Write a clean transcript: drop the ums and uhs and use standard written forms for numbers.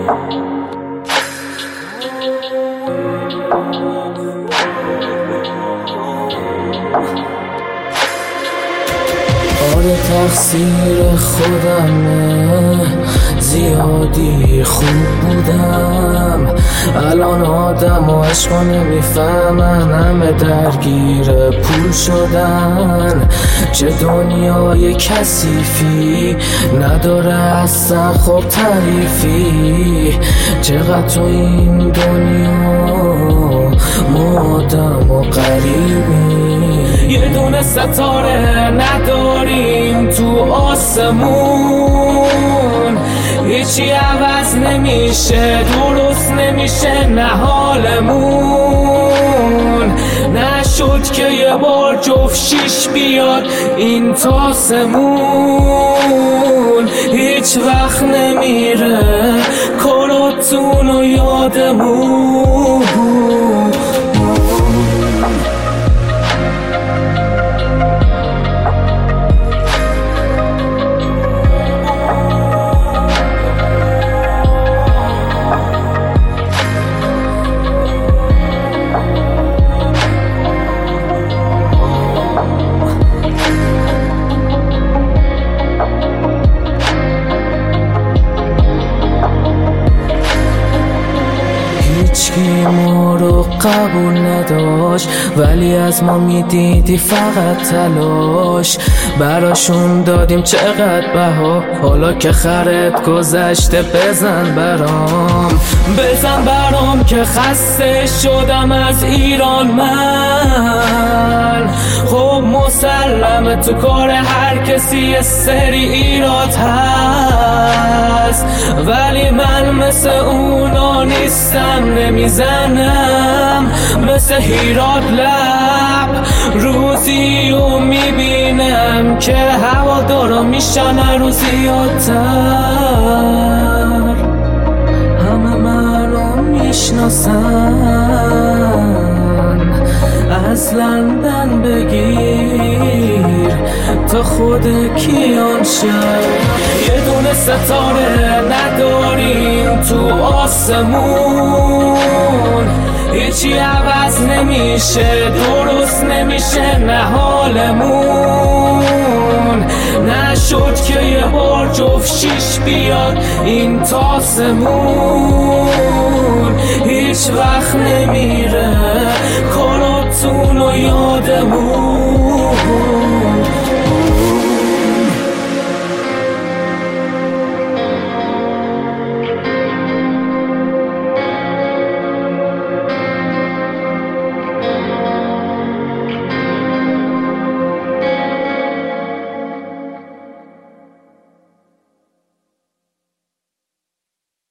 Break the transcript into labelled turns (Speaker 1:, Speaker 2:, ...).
Speaker 1: آره تقصیر خودمه، زیادی خوب بودم. الان آدم و عشقا نمیفهمن، همه درگیر پول شدن. چه دنیای کثیفی نداره اصلا خب تعریفی. چقدر تو این دنیا ما آدم و غریبی. یه دونه ستاره نداریم تو آسمون، هیچی عوض نمیشه، درست نمیشه نه حالمون. نشد که یه بار جفت شیش بیاد این تاسمون. هیچ وقت نمیره کاراتون و یادمون. هیچکی ما رو قبول نداشت، ولی از ما میدیدی فقط تلاش. براشون دادیم چقدر بها، حالا که خرت گذشته بزن برام که خسته شدم از ایران من. خب مسلمه تو کار هر کسی یه سری ایراد هست، ولی من مثل اونا نیستم، نمیزنم مثل هیراد لب. روزی رو میبینم که هوادارا میشن روز زیادتر. همه منو میشناسن، از لندن بگیر تا خود کیانشهر. یه دونه ستاره نداریم تو آسمون، هیچی عوض نمیشه، درست نمیشه نه حالمون. نشد که یه بار جفت شیش بیاد این تاسمون. هیچ وقت نمیره کاراتون و یادمون.